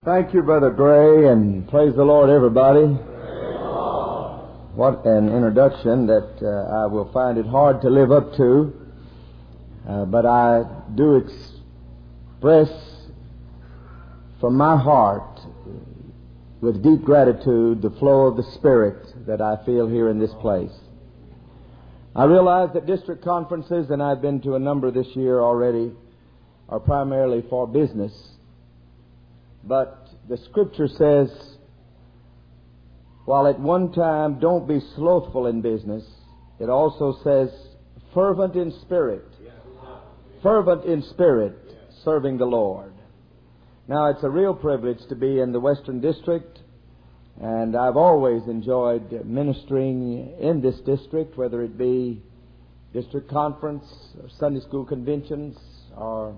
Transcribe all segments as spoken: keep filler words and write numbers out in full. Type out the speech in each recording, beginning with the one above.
Thank you, Brother Gray, and praise the Lord, everybody. What an introduction that uh, I will find it hard to live up to, uh, but I do express from my heart, with deep gratitude, the flow of the Spirit that I feel here in this place. I realize that district conferences, and I've been to a number this year already, are primarily for business. But the Scripture says, while at one time don't be slothful in business, it also says fervent in spirit. Fervent in spirit, serving the Lord. Now, it's a real privilege to be in the Western District, and I've always enjoyed ministering in this district, whether it be district conference, or Sunday school conventions, or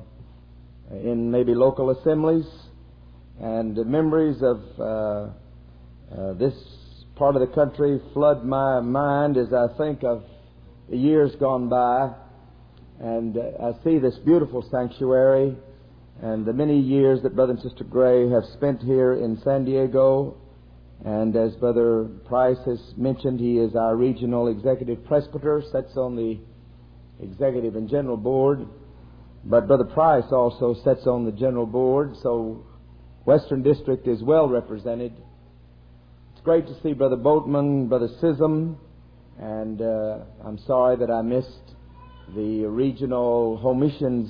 in maybe local assemblies. And the memories of uh, uh, this part of the country flood my mind as I think of the years gone by. And uh, I see this beautiful sanctuary and the many years that Brother and Sister Gray have spent here in San Diego. And as Brother Price has mentioned, he is our regional executive presbyter, sits on the executive and general board. But Brother Price also sits on the general board, so Western District is well represented. It's great to see Brother Boatman, Brother Sism, and uh, I'm sorry that I missed the regional home missions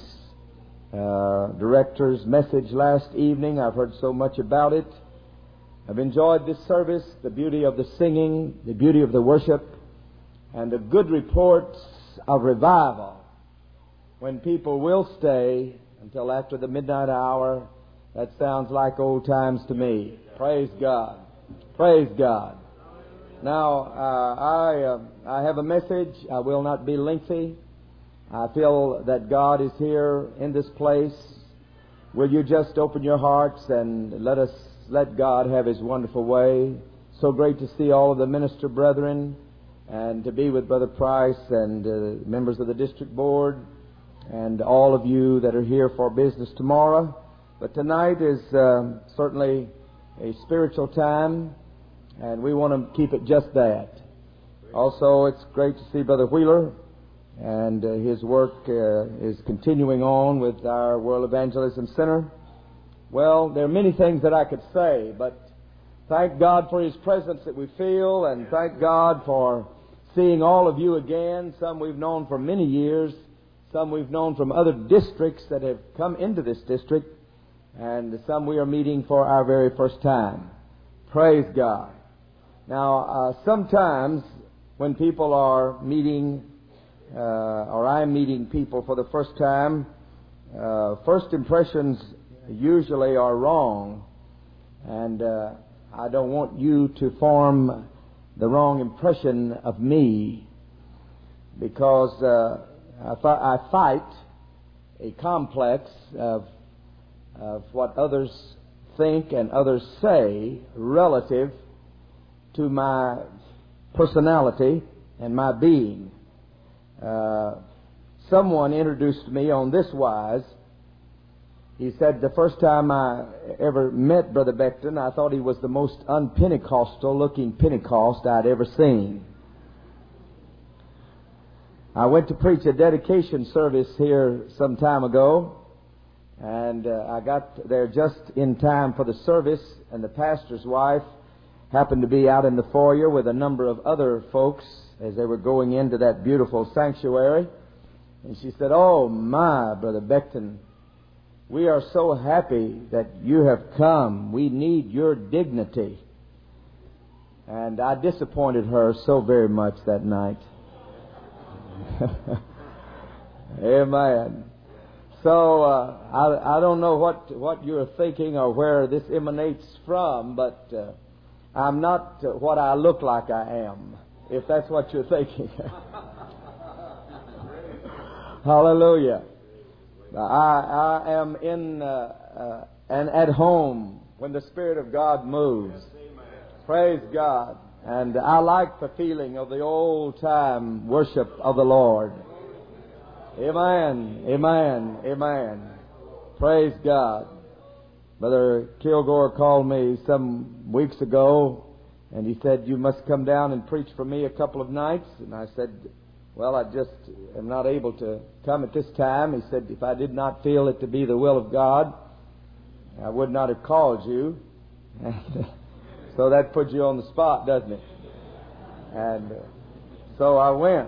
uh, director's message last evening. I've heard so much about it. I've enjoyed this service, the beauty of the singing, the beauty of the worship, and the good reports of revival when people will stay until after the midnight hour. That sounds like old times to me. Praise God. Praise God. Now, uh, I uh, I have a message. I will not be lengthy. I feel that God is here in this place. Will you just open your hearts and let us let God have His wonderful way? So great to see all of the minister brethren and to be with Brother Price and uh, members of the district board and all of you that are here for business tomorrow. But tonight is uh, certainly a spiritual time, and we want to keep it just that. Also, it's great to see Brother Wheeler, and uh, his work uh, is continuing on with our World Evangelism Center. Well, there are many things that I could say, but thank God for His presence that we feel, and thank God for seeing all of you again. Some we've known for many years, some we've known from other districts that have come into this district, and some we are meeting for our very first time. Praise God. Now, uh, sometimes when people are meeting, uh, or I'm meeting people for the first time, uh, first impressions usually are wrong. And uh, I don't want you to form the wrong impression of me, because uh, I, fi- I fight a complex of of what others think and others say relative to my personality and my being. Uh, someone introduced me on this wise. He said the first time I ever met Brother Beckton, I thought he was the most un-Pentecostal looking Pentecost I'd ever seen. I went to preach a dedication service here some time ago, and uh, I got there just in time for the service, and the pastor's wife happened to be out in the foyer with a number of other folks as they were going into that beautiful sanctuary. And she said, "Oh my, Brother Beckton, we are so happy that you have come. We need your dignity." And I disappointed her so very much that night. Amen. So, uh, I, I don't know what, what you're thinking or where this emanates from, but uh, I'm not uh, what I look like I am, if that's what you're thinking. Hallelujah. I, I am in uh, uh, and at home when the Spirit of God moves. Praise God. And I like the feeling of the old-time worship of the Lord. Amen. Amen. Amen. Praise God. Brother Kilgore called me some weeks ago, and he said, "You must come down and preach for me a couple of nights." And I said, "Well, I just am not able to come at this time." He said, "If I did not feel it to be the will of God, I would not have called you." So that puts you on the spot, doesn't it? And uh, so I went.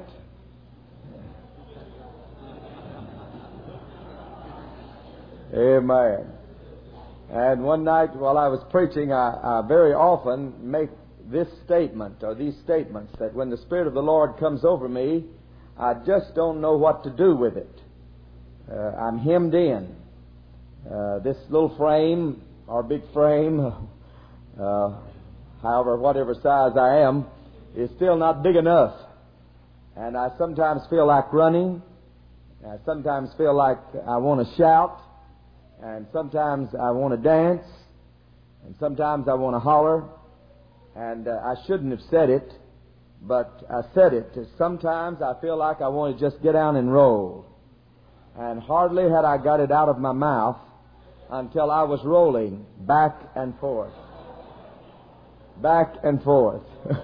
Amen. And one night while I was preaching, I, I very often make this statement, or these statements, that when the Spirit of the Lord comes over me, I just don't know what to do with it. Uh, I'm hemmed in. Uh, this little frame, or big frame, uh, however, whatever size I am, is still not big enough. And I sometimes feel like running. I sometimes feel like I want to shout. And sometimes I want to dance. And sometimes I want to holler. And uh, I shouldn't have said it, but I said it. Sometimes I feel like I want to just get down and roll. And hardly had I got it out of my mouth until I was rolling back and forth. Back and forth.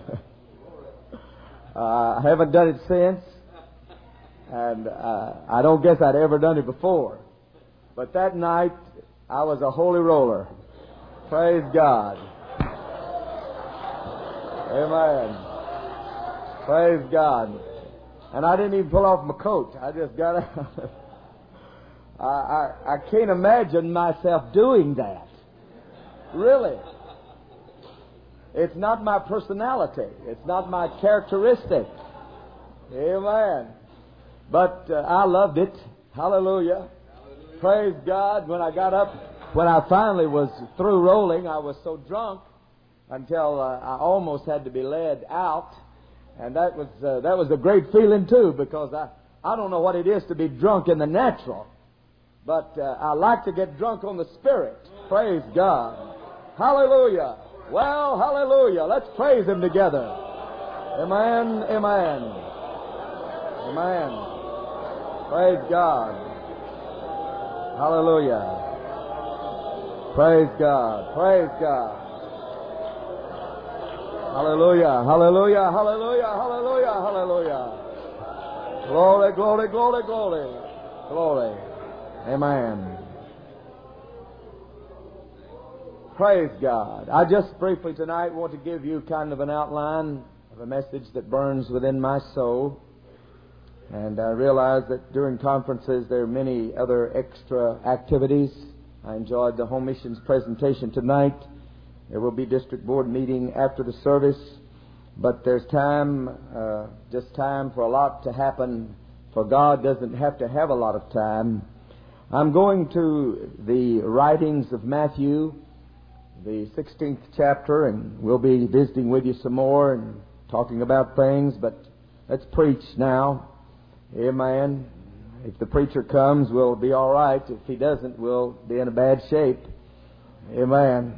uh, I haven't done it since. And uh, I don't guess I'd ever done it before. But that night, I was a holy roller. Praise God. Amen. Praise God. And I didn't even pull off my coat. I just got out. I, I, I can't imagine myself doing that. Really. It's not my personality. It's not my characteristic. Amen. But uh, I loved it. Hallelujah. Praise God. When I got up, when I finally was through rolling, I was so drunk until uh, I almost had to be led out. And that was uh, that was a great feeling too, because I, I don't know what it is to be drunk in the natural. But uh, I like to get drunk on the Spirit. Praise God. Hallelujah. Well, hallelujah. Let's praise Him together. Amen. Amen. Amen. Praise God. Hallelujah. Praise God. Praise God. Hallelujah. Hallelujah. Hallelujah. Hallelujah. Hallelujah. Glory, glory, glory, glory. Glory. Amen. Praise God. I just briefly tonight want to give you kind of an outline of a message that burns within my soul. And I realize that during conferences there are many other extra activities. I enjoyed the home missions presentation tonight. There will be district board meeting after the service. But there's time, uh, just time for a lot to happen. For God doesn't have to have a lot of time. I'm going to the writings of Matthew, the sixteenth chapter, and we'll be visiting with you some more and talking about things. But let's preach now. Amen. If the preacher comes, we'll be all right. If he doesn't, we'll be in a bad shape. Amen.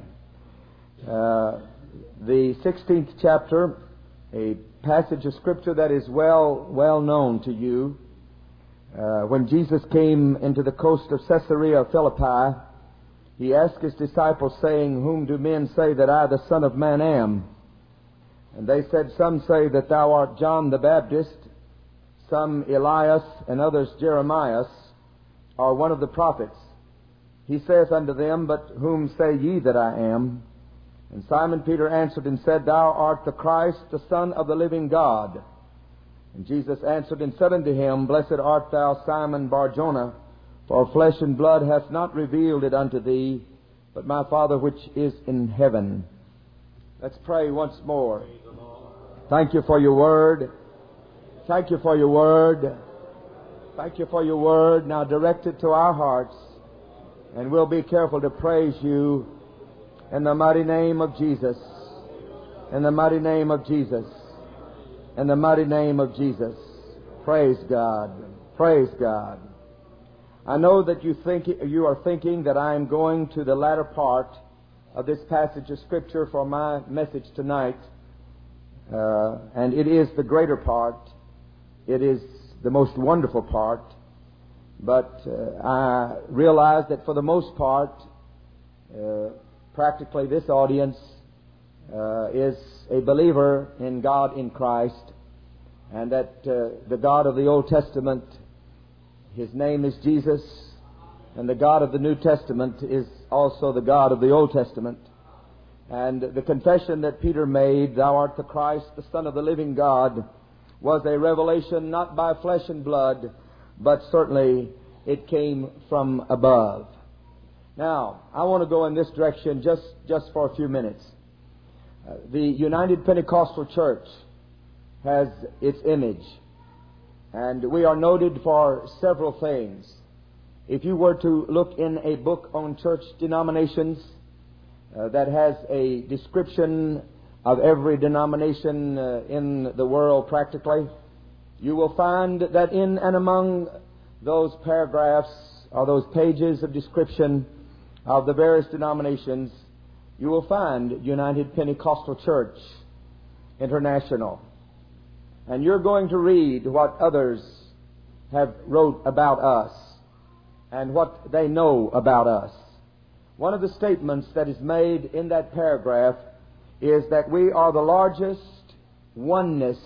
Uh, the sixteenth chapter, a passage of Scripture that is well well known to you. Uh, when Jesus came into the coast of Caesarea Philippi, He asked His disciples, saying, "Whom do men say that I, the Son of Man, am?" And they said, "Some say that thou art John the Baptist, some Elias, and others Jeremiah, or one of the prophets." He saith unto them, "But whom say ye that I am?" And Simon Peter answered and said, "Thou art the Christ, the Son of the living God." And Jesus answered and said unto him, "Blessed art thou, Simon Bar-Jonah, for flesh and blood hath not revealed it unto thee, but my Father which is in heaven." Let's pray once more. Thank you for your word. Thank you for your word. Thank you for your word. Now direct it to our hearts, and we'll be careful to praise you in the mighty name of Jesus. In the mighty name of Jesus. In the mighty name of Jesus. Praise God. Praise God. I know that you think you are thinking that I am going to the latter part of this passage of Scripture for my message tonight, uh, and it is the greater part. It is the most wonderful part. But uh, I realize that for the most part, uh, practically this audience uh, is a believer in God in Christ, and that uh, the God of the Old Testament, His name is Jesus, and the God of the New Testament is also the God of the Old Testament. And the confession that Peter made, "Thou art the Christ, the Son of the living God," was a revelation not by flesh and blood, but certainly it came from above. Now, I want to go in this direction just, just for a few minutes. Uh, the United Pentecostal Church has its image, and we are noted for several things. If you were to look in a book on church denominations uh, that has a description of every denomination uh, in the world practically, you will find that in and among those paragraphs or those pages of description of the various denominations, you will find United Pentecostal Church International. And you're going to read what others have wrote about us and what they know about us. One of the statements that is made in that paragraph is that we are the largest oneness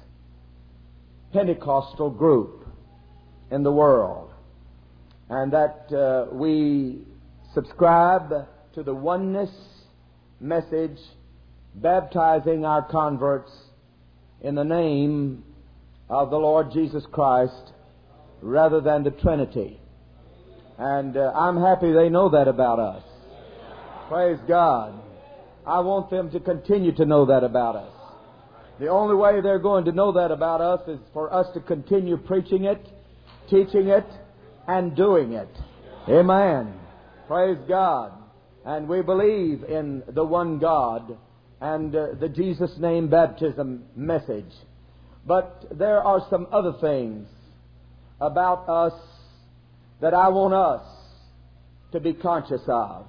Pentecostal group in the world, and that uh, we subscribe to the oneness message, baptizing our converts in the name of the Lord Jesus Christ rather than the Trinity. And uh, I'm happy they know that about us. Praise God. I want them to continue to know that about us. The only way they're going to know that about us is for us to continue preaching it, teaching it, and doing it. Amen. Praise God. And we believe in the one God and uh, the Jesus name baptism message. But there are some other things about us that I want us to be conscious of.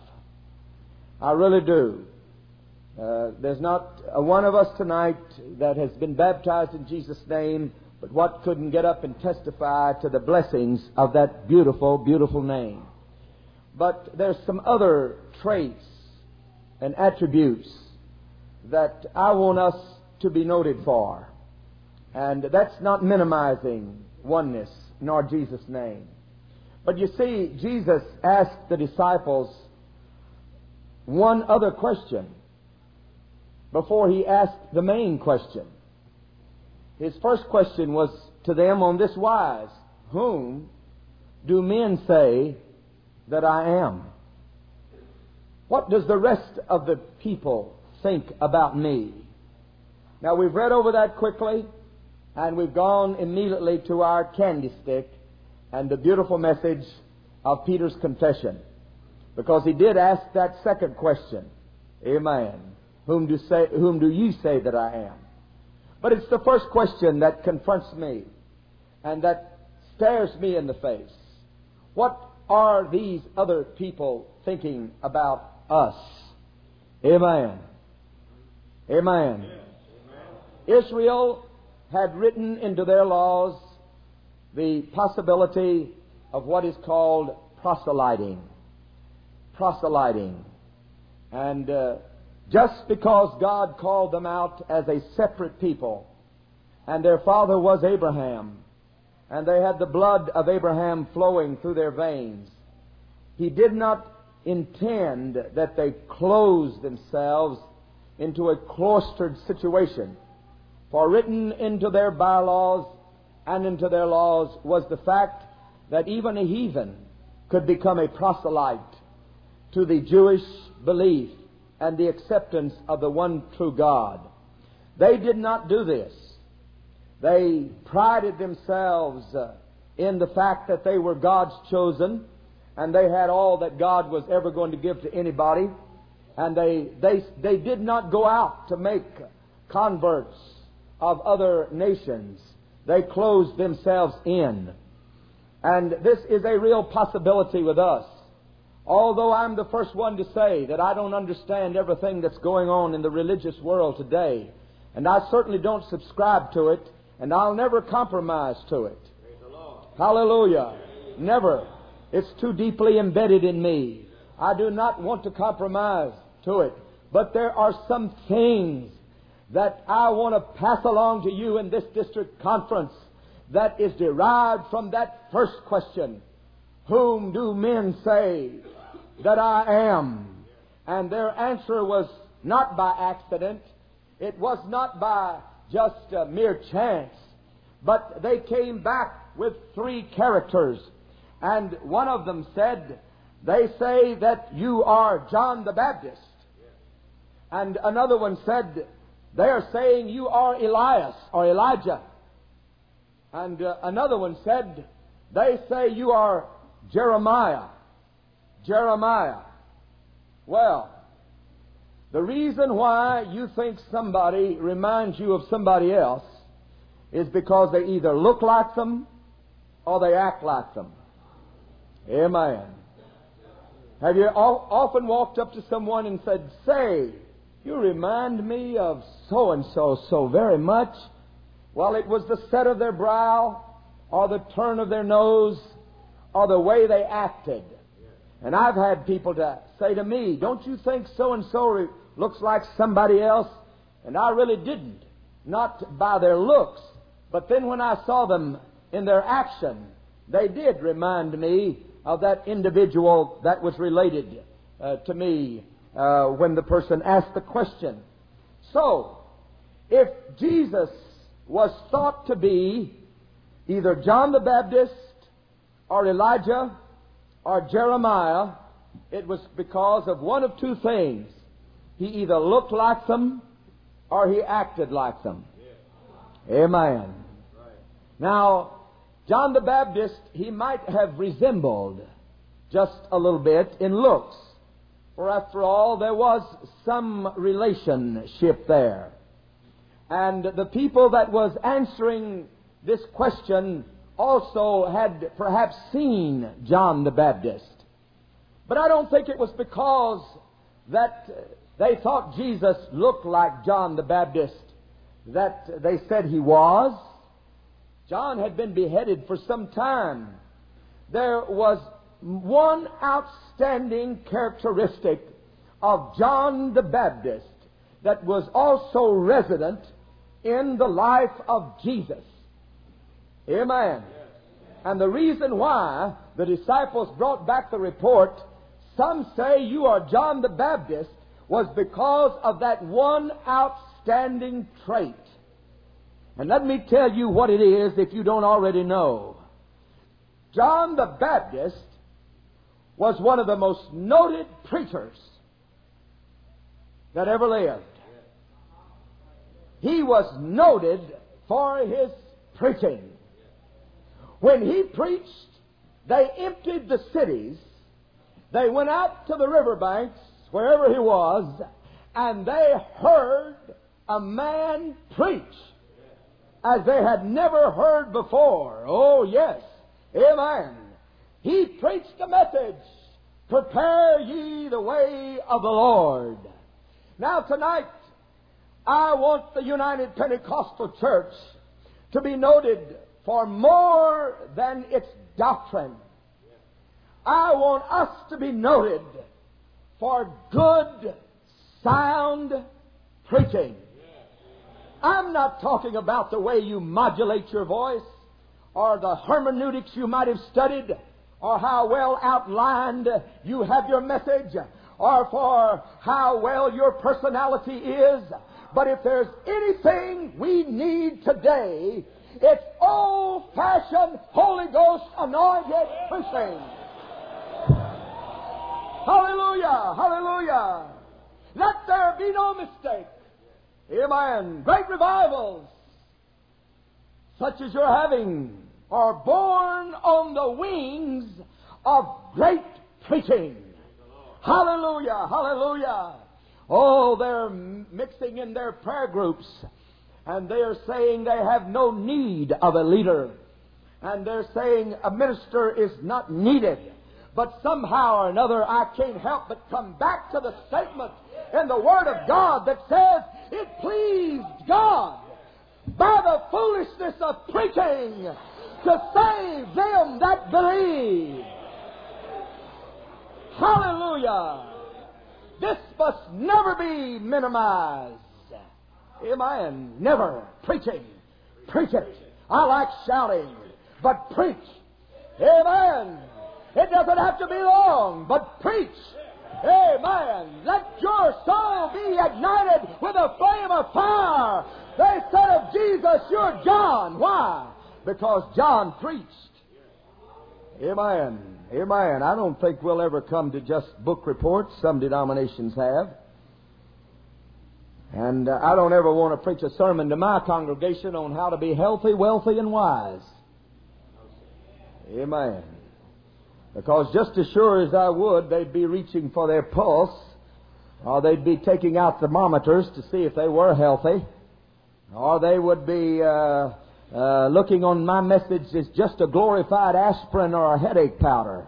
I really do. Uh, there's not a one of us tonight that has been baptized in Jesus' name, but what couldn't get up and testify to the blessings of that beautiful, beautiful name. But there's some other traits and attributes that I want us to be noted for. And that's not minimizing oneness nor Jesus' name. But you see, Jesus asked the disciples one other question before He asked the main question. His first question was to them on this wise: whom do men say that I am? What does the rest of the people think about me? Now, we've read over that quickly, and we've gone immediately to our candy stick and the beautiful message of Peter's confession, because he did ask that second question. Amen. Whom do say, whom do ye say that I am? But it's the first question that confronts me and that stares me in the face. What are these other people thinking about us? Amen. Amen. Yes. Israel had written into their laws the possibility of what is called proselyting. Proselyting. And uh, just because God called them out as a separate people, and their father was Abraham, and they had the blood of Abraham flowing through their veins, He did not intend that they close themselves into a cloistered situation. For written into their bylaws and into their laws was the fact that even a heathen could become a proselyte to the Jewish belief and the acceptance of the one true God. They did not do this. They prided themselves uh, in the fact that they were God's chosen, and they had all that God was ever going to give to anybody. And they, they, they did not go out to make converts of other nations. They closed themselves in. And this is a real possibility with us. Although I'm the first one to say that I don't understand everything that's going on in the religious world today, and I certainly don't subscribe to it, and I'll never compromise to it. Hallelujah. Never. It's too deeply embedded in me. I do not want to compromise to it. But there are some things that I want to pass along to you in this district conference that is derived from that first question. Whom do men say that I am? And their answer was not by accident. It was not by just a mere chance. But they came back with three characters. And one of them said, they say that you are John the Baptist. And another one said, they are saying you are Elias or Elijah. And uh, another one said, they say you are Jeremiah. Jeremiah. Well, the reason why you think somebody reminds you of somebody else is because they either look like them or they act like them. Amen. Have you all, often walked up to someone and said, say, you remind me of so-and-so so very much? Well, it was the set of their brow or the turn of their nose or the way they acted. And I've had people to say to me, don't you think so-and-so re- looks like somebody else? And I really didn't. Not by their looks. But then when I saw them in their action, they did remind me of that individual that was related uh, to me uh, when the person asked the question. So, if Jesus was thought to be either John the Baptist or Elijah or Jeremiah, it was because of one of two things. He either looked like them or he acted like them. Yeah. Amen. Right. Now, John the Baptist, he might have resembled just a little bit in looks. For after all, there was some relationship there. And the people that was answering this question also had perhaps seen John the Baptist. But I don't think it was because that they thought Jesus looked like John the Baptist that they said he was. John had been beheaded for some time. There was one outstanding characteristic of John the Baptist that was also resident in the life of Jesus. Amen. And the reason why the disciples brought back the report, some say you are John the Baptist, was because of that one outstanding trait. And let me tell you what it is if you don't already know. John the Baptist was one of the most noted preachers that ever lived. He was noted for his preaching. When he preached, they emptied the cities. They went out to the riverbanks, wherever he was, and they heard a man preach as they had never heard before. Oh, yes. Amen. He preached the message, prepare ye the way of the Lord. Now tonight, I want the United Pentecostal Church to be noted for more than its doctrine. I want us to be noted for good, sound preaching. I'm not talking about the way you modulate your voice or the hermeneutics you might have studied or how well outlined you have your message or for how well your personality is. But if there's anything we need today, it's old-fashioned Holy Ghost anointed preaching. Hallelujah! Hallelujah! Let there be no mistake. Amen. Great revivals, such as you're having, are born on the wings of great preaching. Hallelujah! Hallelujah! Oh, they're mixing in their prayer groups, and they're saying they have no need of a leader. And they're saying a minister is not needed. But somehow or another, I can't help but come back to the statement in the Word of God that says, it pleased God by the foolishness of preaching to save them that believe. Hallelujah. This must never be minimized. Amen. Never. Preaching. Preach it. I like shouting, but preach. Amen. It doesn't have to be long, but preach. Amen. Let your soul be ignited with a flame of fire. They said of Jesus, you're John. Why? Because John preached. Amen. Amen. I don't think we'll ever come to just book reports. Some denominations have. And uh, I don't ever want to preach a sermon to my congregation on how to be healthy, wealthy, and wise. Amen. Because just as sure as I would, they'd be reaching for their pulse, or they'd be taking out thermometers to see if they were healthy, or they would be uh, uh, looking on my message as just a glorified aspirin or a headache powder.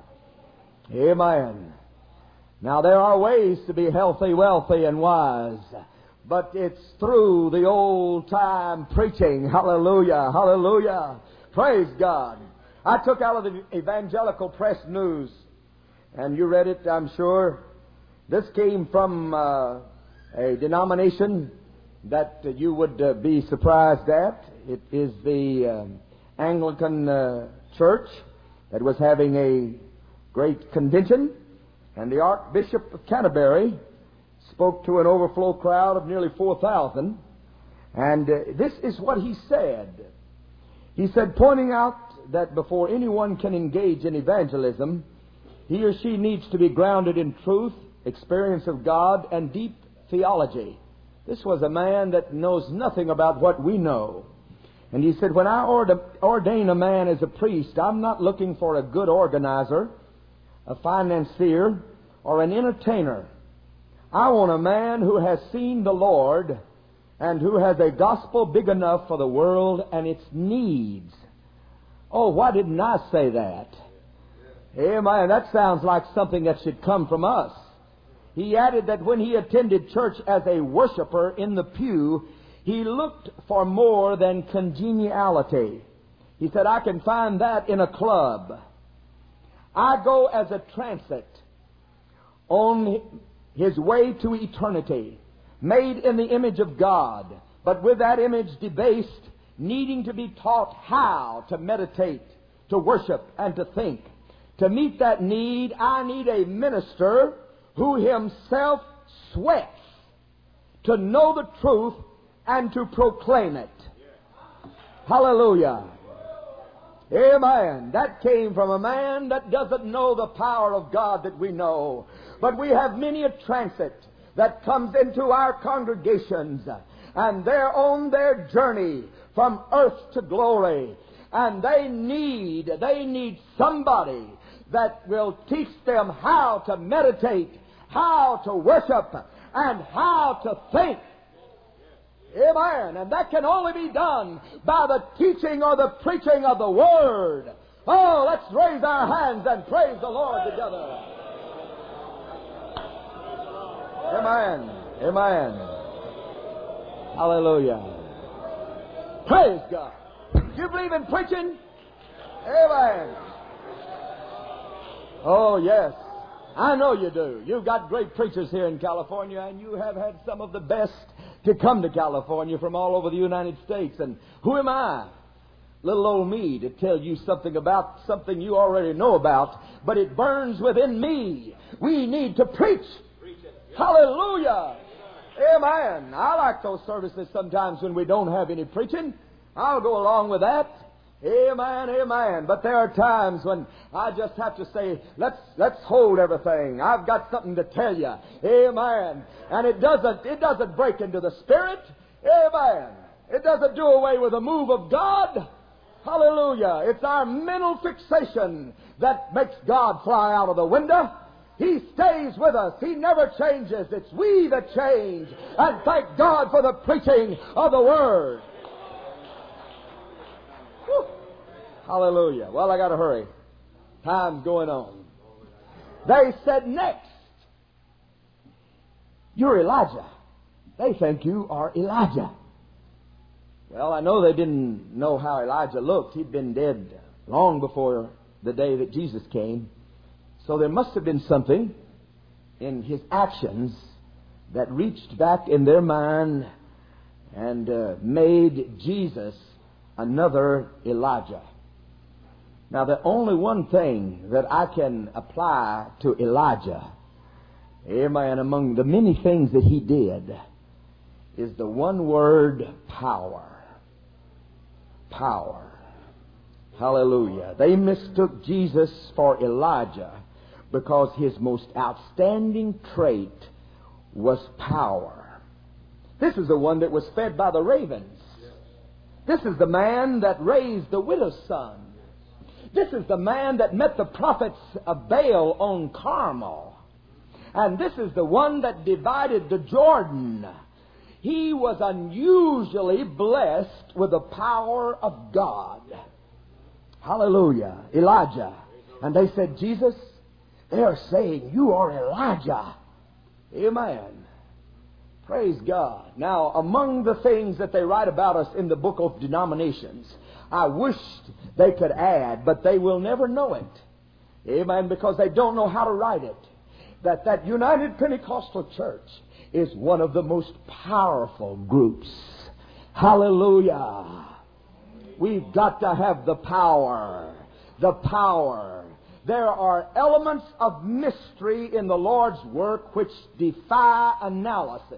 Amen. Now, there are ways to be healthy, wealthy, and wise, but it's through the old-time preaching. Hallelujah, hallelujah. Praise God. I took out of the Evangelical Press News, and you read it, I'm sure. This came from uh, a denomination that uh, you would uh, be surprised at. It is the um, Anglican uh, Church that was having a great convention, and the Archbishop of Canterbury spoke to an overflow crowd of nearly four thousand, and uh, this is what he said. He said, pointing out that before anyone can engage in evangelism, he or she needs to be grounded in truth, experience of God, and deep theology. This was a man that knows nothing about what we know. And he said, when I ordain a man as a priest, I'm not looking for a good organizer, a financier, or an entertainer. I want a man who has seen the Lord and who has a gospel big enough for the world and its needs. Oh, why didn't I say that? Amen. That sounds like something that should come from us. He added that when he attended church as a worshiper in the pew, he looked for more than congeniality. He said, I can find that in a club. I go as a transit on his way to eternity, made in the image of God, but with that image debased, needing to be taught how to meditate, to worship, and to think. To meet that need, I need a minister who himself sweats to know the truth and to proclaim it. Hallelujah. Amen. That came from a man that doesn't know the power of God that we know. But we have many a transit that comes into our congregations, and they're on their journey from earth to glory. And they need, they need somebody that will teach them how to meditate, how to worship, and how to think. Amen. And that can only be done by the teaching or the preaching of the Word. Oh, let's raise our hands and praise the Lord together. Amen. Amen. Hallelujah. Praise God. You believe in preaching? Amen. Oh, yes. I know you do. You've got great preachers here in California, and you have had some of the best to come to California from all over the United States. And who am I, little old me, to tell you something about something you already know about, but it burns within me. We need to preach. Hallelujah. Amen. I like those services sometimes when we don't have any preaching. I'll go along with that. Amen, amen. But there are times when I just have to say, let's let's hold everything. I've got something to tell you. Amen. And it doesn't it doesn't break into the Spirit. Amen. It doesn't do away with the move of God. Hallelujah. It's our mental fixation that makes God fly out of the window. He stays with us. He never changes. It's we that change. And thank God for the preaching of the Word. Whew. Hallelujah. Well, I got to hurry. Time's going on. They said next, you're Elijah. They think you are Elijah. Well, I know they didn't know how Elijah looked. He'd been dead long before the day that Jesus came. So there must have been something in his actions that reached back in their mind and uh, made Jesus another Elijah. Now, the only one thing that I can apply to Elijah, amen, among the many things that he did, is the one word power. Power. Hallelujah. They mistook Jesus for Elijah because his most outstanding trait was power. This is the one that was fed by the ravens. This is the man that raised the widow's son. This is the man that met the prophets of Baal on Carmel. And this is the one that divided the Jordan. He was unusually blessed with the power of God. Hallelujah. Elijah. And they said, Jesus, they are saying you are Elijah. Amen. Praise God. Now, among the things that they write about us in the book of denominations, I wished they could add, but they will never know it. Amen. Because they don't know how to write it. That that United Pentecostal Church is one of the most powerful groups. Hallelujah. We've got to have the power. The power. There are elements of mystery in the Lord's work which defy analysis.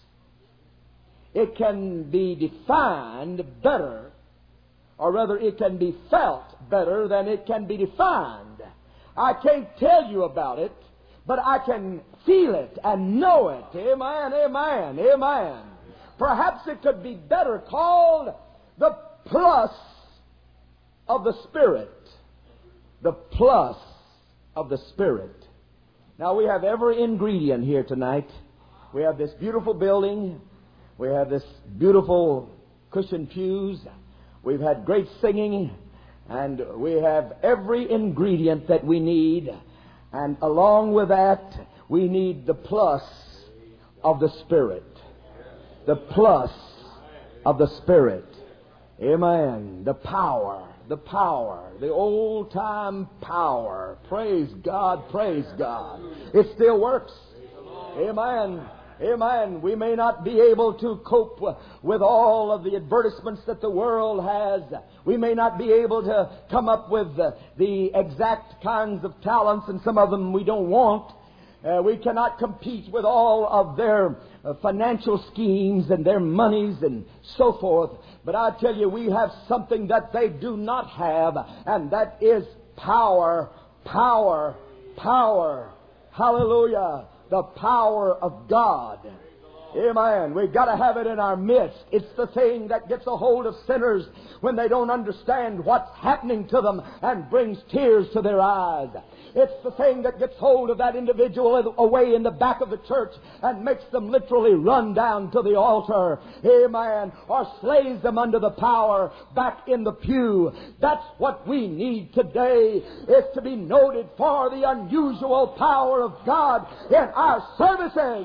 It can be defined better, or rather it can be felt better than it can be defined. I can't tell you about it, but I can feel it and know it. Amen, amen, amen. Perhaps it could be better called the plus of the Spirit. The plus of the Spirit. Now, we have every ingredient here tonight. We have this beautiful building. We have this beautiful cushioned pews. We've had great singing. And we have every ingredient that we need. And along with that, we need the plus of the Spirit. The plus of the Spirit. Amen. The power. The power. The old-time power. Praise God. Praise God. It still works. Amen. Amen. We may not be able to cope with all of the advertisements that the world has. We may not be able to come up with the exact kinds of talents, and some of them we don't want. Uh, we cannot compete with all of their uh, financial schemes and their monies and so forth. But I tell you, we have something that they do not have, and that is power, power, power. Hallelujah. The power of God. Amen. We've got to have it in our midst. It's the thing that gets a hold of sinners when they don't understand what's happening to them and brings tears to their eyes. It's the thing that gets hold of that individual away in the back of the church and makes them literally run down to the altar. Amen. Or slays them under the power back in the pew. That's what we need today, is to be noted for the unusual power of God in our services.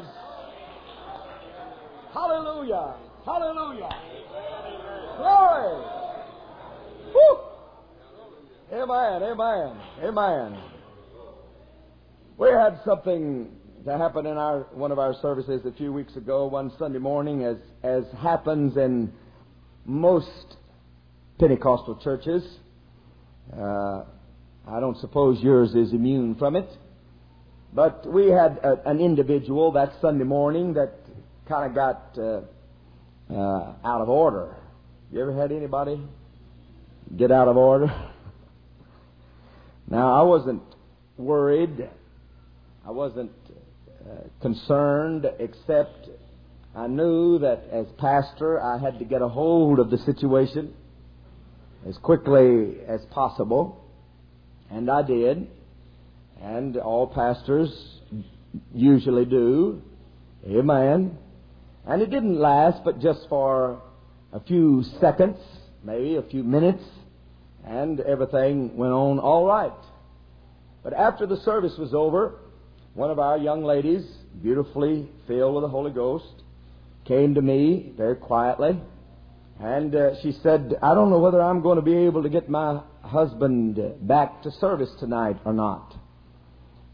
Hallelujah. Hallelujah. Glory. Woo. Amen. Amen. Amen. We had something to happen in our one of our services a few weeks ago, one Sunday morning, as as happens in most Pentecostal churches. Uh, I don't suppose yours is immune from it. But we had a, an individual that Sunday morning that kind of got uh, uh, out of order. You ever had anybody get out of order? Now, I wasn't worried. I wasn't uh, concerned, except I knew that as pastor I had to get a hold of the situation as quickly as possible. And I did. And all pastors usually do. Amen. And it didn't last but just for a few seconds, maybe a few minutes, and everything went on all right. But after the service was over, one of our young ladies, beautifully filled with the Holy Ghost, came to me very quietly, and uh, she said, I don't know whether I'm going to be able to get my husband back to service tonight or not.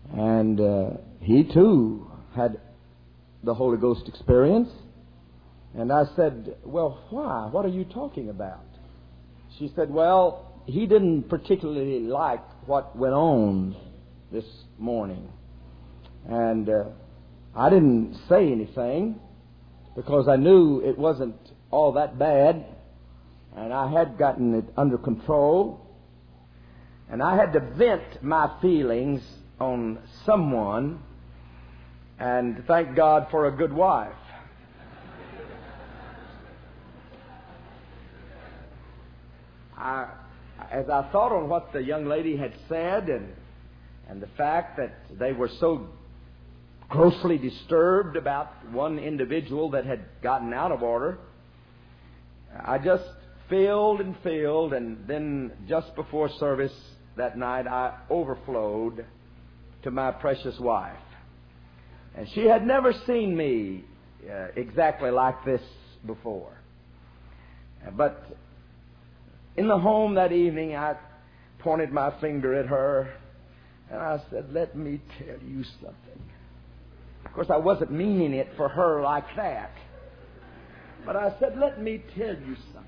And uh, he too had the Holy Ghost experience. And I said, well, why? What are you talking about? She said, well, he didn't particularly like what went on this morning. And uh, I didn't say anything because I knew it wasn't all that bad. And I had gotten it under control. And I had to vent my feelings on someone. And thank God for a good wife. I, as I thought on what the young lady had said and, and the fact that they were so grossly disturbed about one individual that had gotten out of order, I just filled and filled, and then just before service that night I overflowed to my precious wife. And she had never seen me uh, exactly like this before. But in the home that evening, I pointed my finger at her, and I said, let me tell you something. Of course, I wasn't meaning it for her like that. But I said, let me tell you something.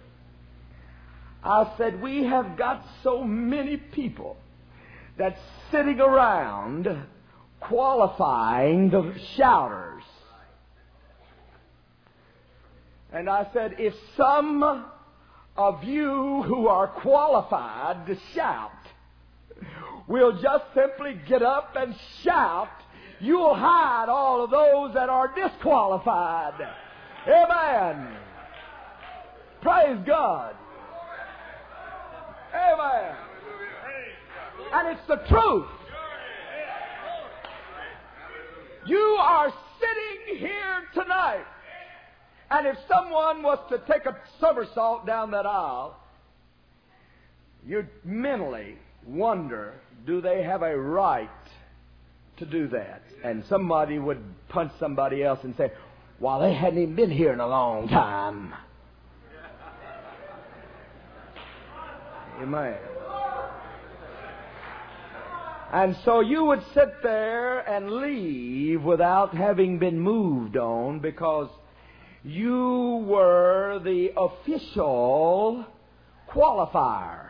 I said, we have got so many people that's sitting around qualifying the shouters. And I said, if some of you who are qualified to shout will just simply get up and shout, you'll hide all of those that are disqualified. Amen. Praise God. Amen. And it's the truth. You are sitting here tonight, and if someone was to take a somersault down that aisle, you'd mentally wonder, do they have a right to do that? And somebody would punch somebody else and say, well, they hadn't even been here in a long time. Amen. And so you would sit there and leave without having been moved on because you were the official qualifier.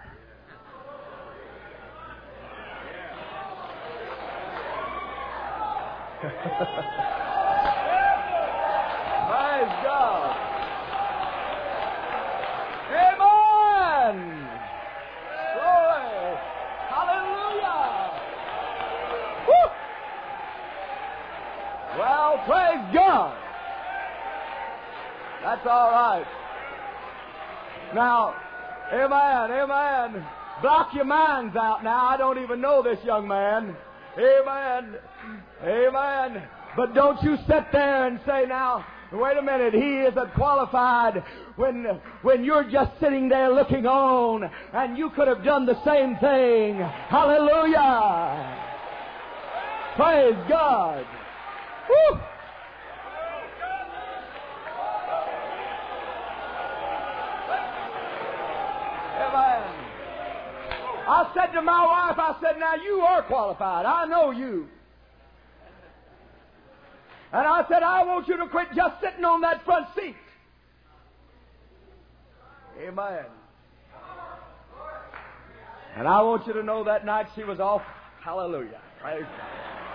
Praise God. Amen. Glory. Hallelujah. Woo. Well, praise God. That's all right. Now, amen, amen. Block your minds out now. I don't even know this young man. Amen. Amen. But don't you sit there and say, now, wait a minute, he isn't qualified, when, when you're just sitting there looking on and you could have done the same thing. Hallelujah. Praise God. Woo. Amen. I said to my wife, I said, now you are qualified. I know you. And I said, I want you to quit just sitting on that front seat. Amen. And I want you to know that night she was off. Hallelujah. Praise God.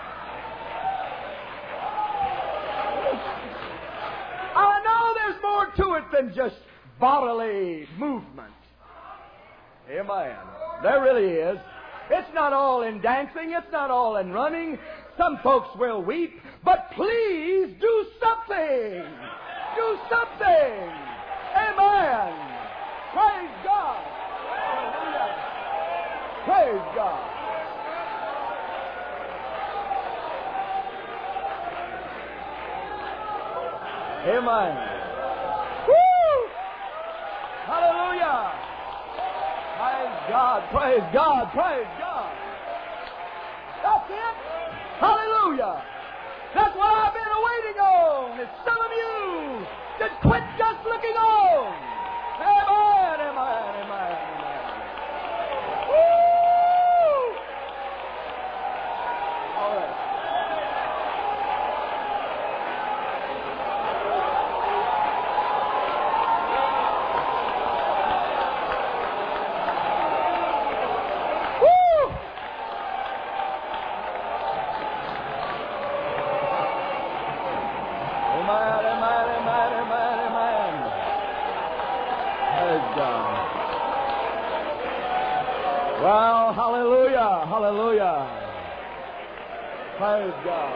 I know there's more to it than just bodily movement. Amen. There really is. It's not all in dancing. It's not all in running. Some folks will weep. But please do something. Do something. Amen. Praise God. Hallelujah. Praise God. Amen. Woo! Hallelujah. Praise God, praise God, praise God. That's it. Hallelujah. That's what I've been waiting on. It's some of you that quit just looking on. Amen, amen, amen, amen. Woo! amen, amen, amen, amen, amen. Praise God. Well, hallelujah, hallelujah. Praise God.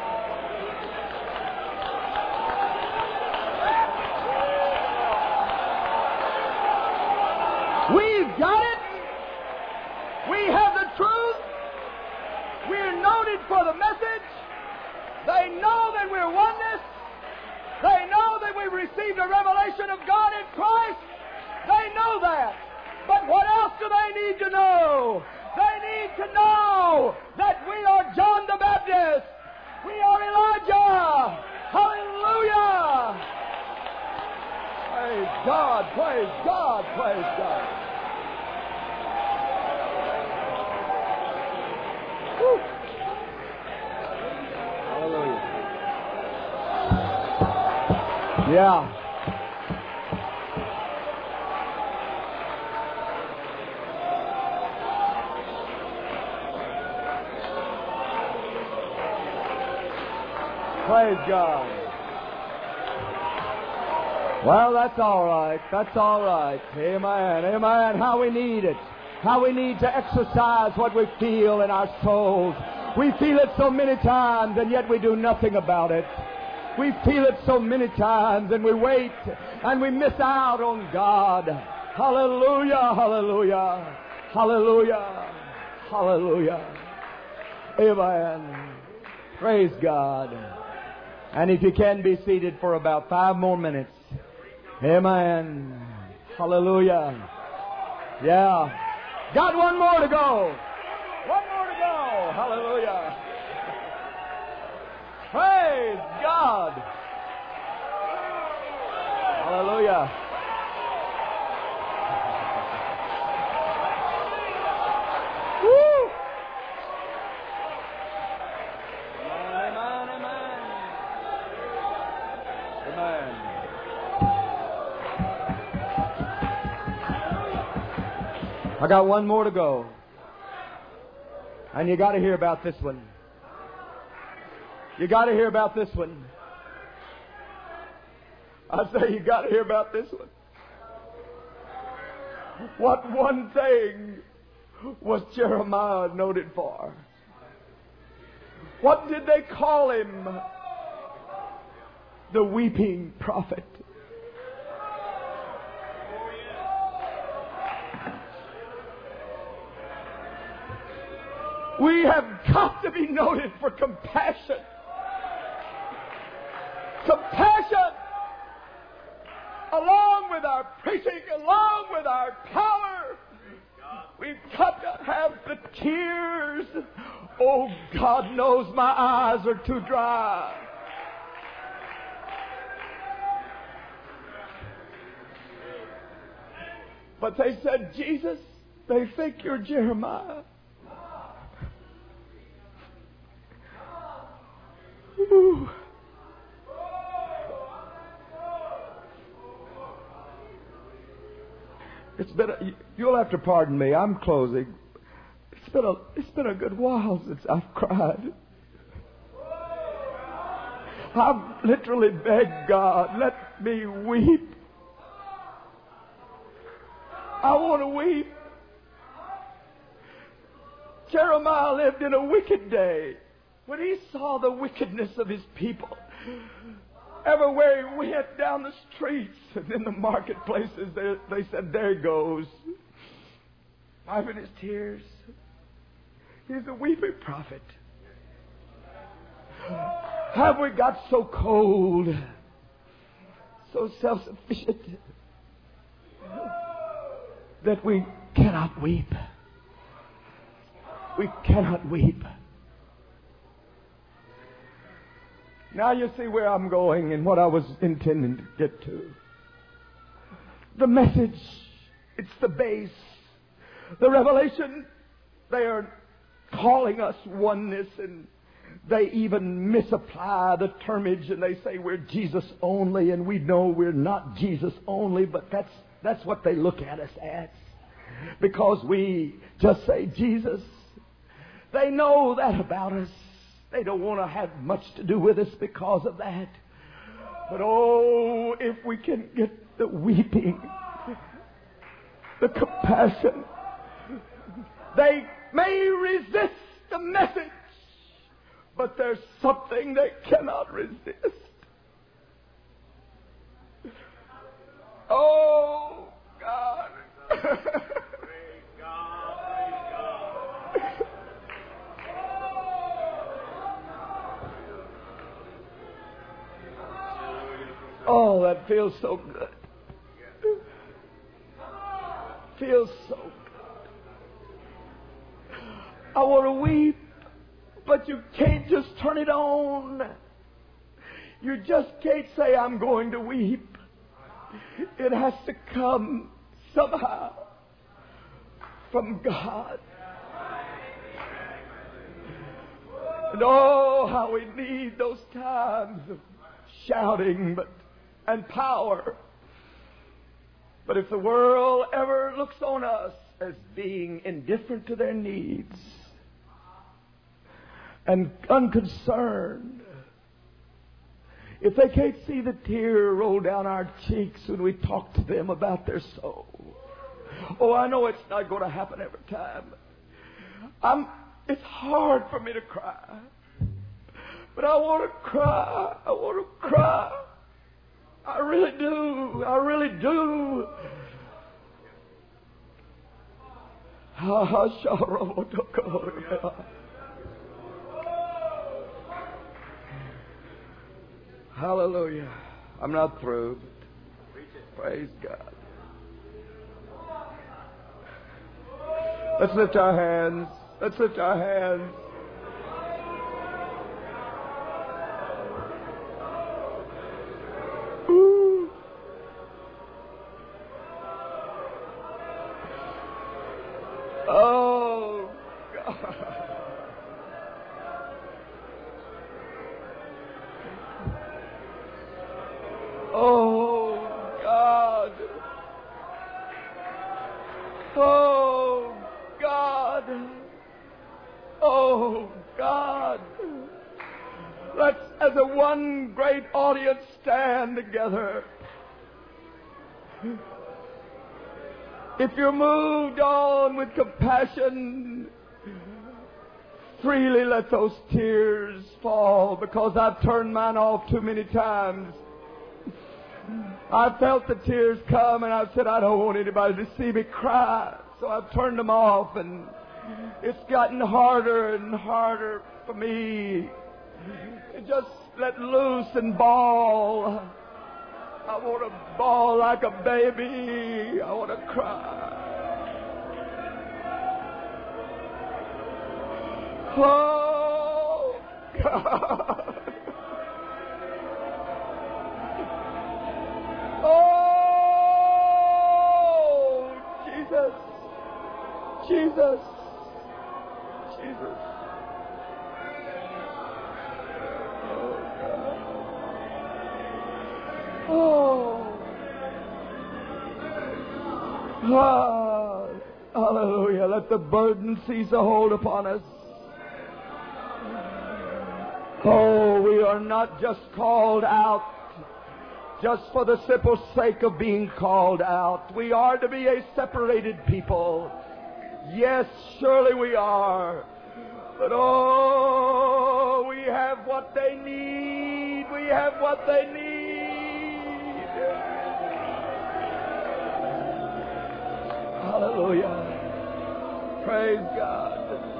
We've got it. We have the truth. We're noted for the message. They know that we're oneness. They know that we've received a revelation of God in Christ. They know that. But what else do they need to know? They need to know that we are John the Baptist. We are Elijah. Hallelujah. Praise God, praise God, praise God. Woo. Hallelujah. Yeah. Praise God. Well, that's all right. That's all right. Amen. Amen. How we need it. How we need to exercise what we feel in our souls. We feel it so many times and yet we do nothing about it. We feel it so many times and we wait and we miss out on God. Hallelujah, hallelujah, hallelujah, hallelujah. Amen. Praise God. And if you can be seated for about five more minutes. Amen. Hallelujah. Yeah. Got one more to go. One more to go. Hallelujah. Praise God. Hallelujah. Woo. Amen, amen, amen. Amen. I got one more to go. And you got to hear about this one. You got to hear about this one. I say you got to hear about this one. What one thing was Jeremiah noted for? What did they call him? The weeping prophet. We have got to be noted for compassion. Compassion, along with our preaching, along with our power. We've got to have the tears. Oh, God knows my eyes are too dry. But they said, Jesus, they think you're Jeremiah. Ooh. It's been a, you'll have to pardon me. I'm closing. It's been a it's been a good while since I've cried. I've literally begged God, let me weep. I want to weep. Jeremiah lived in a wicked day when he saw the wickedness of his people. Everywhere he went down the streets and in the marketplaces, they, they said, there he goes, wiping his tears. He's a weeping prophet. Have we got so cold, so self-sufficient, that we cannot weep? We cannot weep. Now you see where I'm going and what I was intending to get to. The message, it's the base. The revelation, they are calling us oneness, and they even misapply the termage and they say we're Jesus only, and we know we're not Jesus only, but that's that's what they look at us as. Because we just say Jesus. They know that about us. They don't want to have much to do with us because of that. But oh, if we can get the weeping, the compassion. They may resist the message, but there's something they cannot resist. Oh, God. Praise God. Praise God. Oh, that feels so good. Feels so good. I want to weep, but you can't just turn it on. You just can't say, I'm going to weep. It has to come somehow from God. And oh, how we need those times of shouting but, and power. But if the world ever looks on us as being indifferent to their needs and unconcerned, if they can't see the tear roll down our cheeks when we talk to them about their soul, oh, I know it's not going to happen every time. I'm, it's hard for me to cry. But I want to cry. I want to cry. I really do. I really do. Hallelujah. I'm not through. Praise God. Let's lift our hands. Let's lift our hands. Ooh. Oh, God. Oh, God. Oh, God. Oh, God. Let's, as a one great audience, stand together. If you're moved on with compassion, freely let those tears fall, because I've turned mine off too many times. I felt the tears come and I've said, I don't want anybody to see me cry. So I've turned them off, and it's gotten harder and harder for me to just let loose and bawl. I want to bawl like a baby. I want to cry. Oh, God. Oh, Jesus. Jesus. Jesus. Oh, ah, hallelujah. Let the burden seize a hold upon us. Oh, we are not just called out just for the simple sake of being called out. We are to be a separated people. Yes, surely we are. But oh, we have what they need. We have what they need. Hallelujah. Praise God.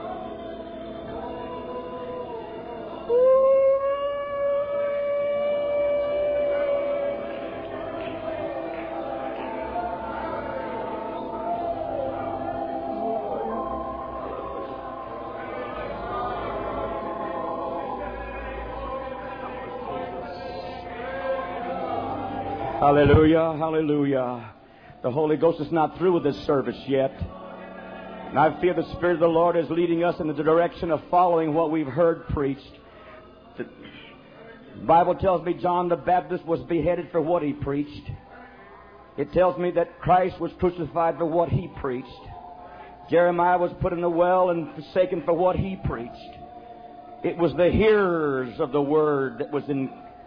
Hallelujah, hallelujah. The Holy Ghost is not through with this service yet. And I feel the Spirit of the Lord is leading us in the direction of following what we've heard preached. The Bible tells me John the Baptist was beheaded for what he preached. It tells me that Christ was crucified for what he preached. Jeremiah was put in the well and forsaken for what he preached. It was the hearers of the word that was in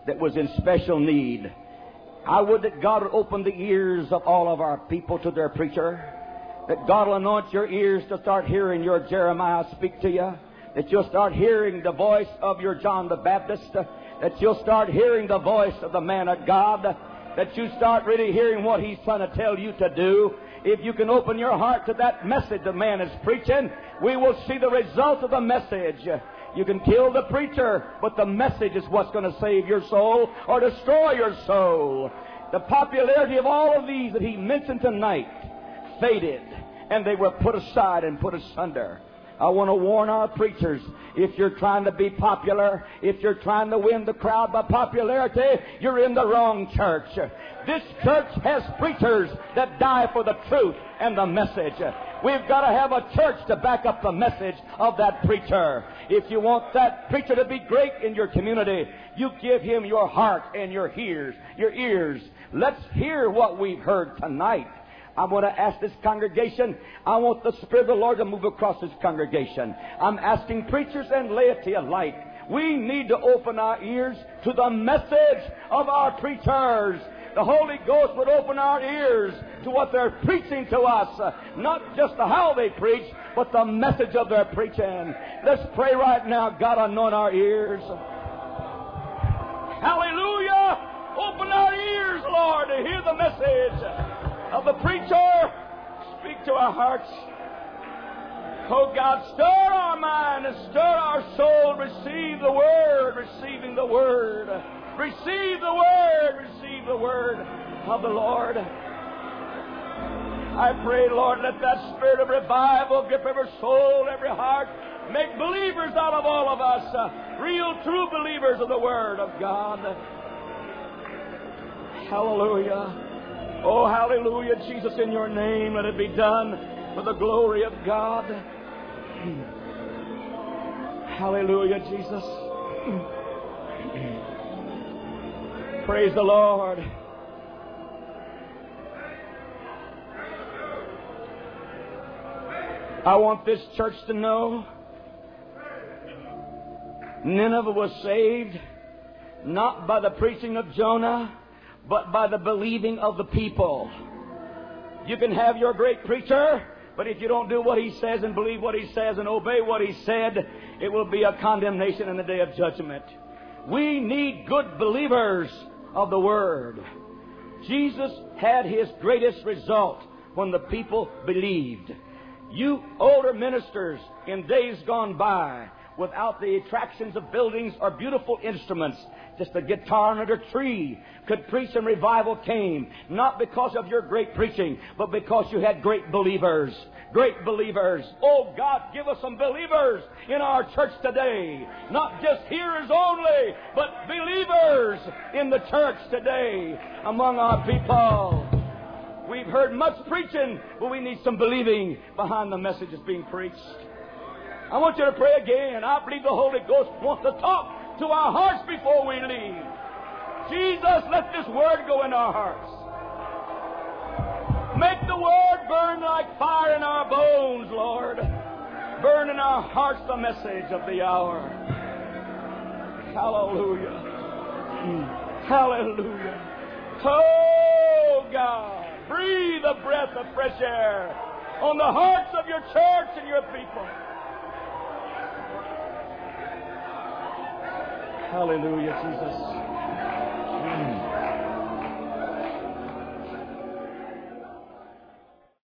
that was in special need. I would that God would open the ears of all of our people to their preacher. That God will anoint your ears to start hearing your Jeremiah speak to you. That you'll start hearing the voice of your John the Baptist. That you'll start hearing the voice of the man of God. That you start really hearing what he's trying to tell you to do. If you can open your heart to that message the man is preaching, we will see the result of the message. You can kill the preacher, but the message is what's going to save your soul or destroy your soul. The popularity of all of these that he mentioned tonight faded, and they were put aside and put asunder. I want to warn our preachers, if you're trying to be popular, if you're trying to win the crowd by popularity, you're in the wrong church. This church has preachers that die for the truth and the message. We've got to have a church to back up the message of that preacher. If you want that preacher to be great in your community, you give him your heart and your ears. Your ears. Let's hear what we've heard tonight. I want to ask this congregation, I want the Spirit of the Lord to move across this congregation. I'm asking preachers and laity alike. We need to open our ears to the message of our preachers. The Holy Ghost would open our ears to what they're preaching to us. Uh, not just the how they preach, but the message of their preaching. Let's pray right now. God, anoint our ears. Hallelujah! Open our ears, Lord, to hear the message of the preacher. Speak to our hearts. Oh God, stir our mind and stir our soul. Receive the Word, receiving the Word. Receive the Word, receive the Word of the Lord. I pray, Lord, let that spirit of revival grip every soul, every heart. Make believers out of all of us. Uh, real, true believers of the Word of God. Hallelujah. Oh, hallelujah, Jesus, in your name, let it be done for the glory of God. Hallelujah, Jesus. Praise the Lord. I want this church to know Nineveh was saved not by the preaching of Jonah, but by the believing of the people. You can have your great preacher, but if you don't do what he says and believe what he says and obey what he said, it will be a condemnation in the day of judgment. We need good believers of the Word. Jesus had His greatest result when the people believed. You older ministers in days gone by, without the attractions of buildings or beautiful instruments, just a guitar under a tree, could preach and revival came. Not because of your great preaching, but because you had great believers. Great believers. Oh God, give us some believers in our church today. Not just hearers only, but believers in the church today among our people. We've heard much preaching, but we need some believing behind the message that's being preached. I want you to pray again. I believe the Holy Ghost wants to talk to our hearts before we leave. Jesus, let this Word go in our hearts. Make the Word burn like fire in our bones, Lord. Burn in our hearts the message of the hour. Hallelujah. Hallelujah. Oh, God, breathe a breath of fresh air on the hearts of your church and your people. Hallelujah, Jesus.